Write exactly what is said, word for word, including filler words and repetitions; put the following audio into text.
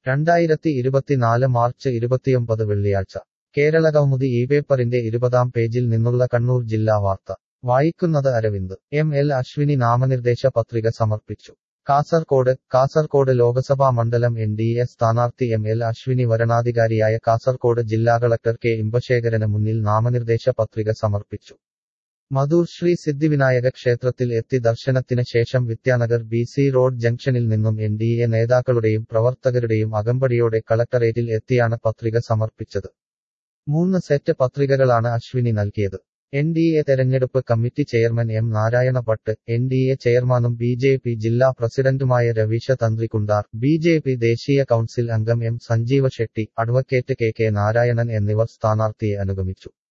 രണ്ടായിരത്തി ഇരുപത്തിനാല് മാർച്ച് ഇരുപത്തിയൊമ്പത് വെള്ളിയാഴ്ച കേരളകൗമുദി ഈ പേപ്പറിന്റെ ഇരുപതാം പേജിൽ നിന്നുള്ള കണ്ണൂർ ജില്ലാ വാർത്ത വായിക്കുന്നത് അരവിന്ദ്. എം എൽ അശ്വിനി നാമനിർദ്ദേശ പത്രിക സമർപ്പിച്ചു. കാസർകോട് കാസർകോട് ലോകസഭാ മണ്ഡലം എൻ ഡി എ സ്ഥാനാർത്ഥി എം എൽ അശ്വിനി വരണാധികാരിയായ കാസർകോട് ജില്ലാ കളക്ടർ കെ ഇമ്പശേഖരന് മുന്നിൽ നാമനിർദ്ദേശ പത്രിക സമർപ്പിച്ചു. മധൂർ ശ്രീ സിദ്ധിവിനായക ക്ഷേത്രത്തിൽ എത്തി ദർശനത്തിന് ശേഷം വിദ്യാനഗർ ബി സി റോഡ് ജംഗ്ഷനിൽ നിന്നും എൻ ഡി എ നേതാക്കളുടെയും പ്രവർത്തകരുടെയും അകമ്പടിയോടെ കളക്ടറേറ്റിൽ എത്തിയാണ് പത്രിക സമർപ്പിച്ചത്. മൂന്ന് സെറ്റ് പത്രികകളാണ് അശ്വിനി നൽകിയത്. എൻ ഡി എ തെരഞ്ഞെടുപ്പ് committee chairman M Narayana Bhat, N D A ചെയർമാനും ബി ജെ പി ജില്ലാ പ്രസിഡന്റുമായ Ravisha Thantri Kundar, B J P ദേശീയ കൗൺസിൽ അംഗം M Sanjeeva Shetty, advocate K K Narayanan എന്നിവർ സ്ഥാനാർത്ഥിയെ അനുഗമിച്ചു.